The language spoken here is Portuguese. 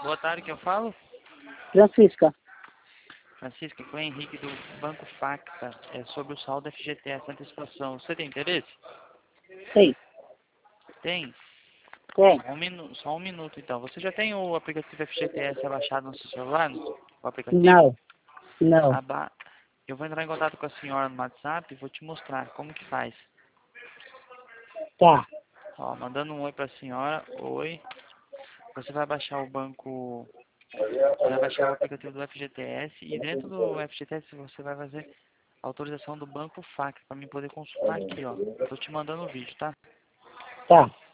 Boa tarde, quem eu falo? Francisca. Francisca, aqui é o Henrique do Banco Facta. É sobre o saldo FGTS antecipação. Você tem interesse? Tem. Tem? Tem. Só um minuto então. Você já tem o aplicativo FGTS abaixado no seu celular? O aplicativo? Não. Não. Eu vou entrar em contato com a senhora no WhatsApp e vou te mostrar como que faz. Tá. Ó, mandando um oi para a senhora. Oi. Você vai baixar o banco... Você vai baixar o aplicativo do FGTS e dentro do FGTS você vai fazer a autorização do Banco Facta para mim poder consultar aqui, ó. Tô te mandando o vídeo, tá? Tá.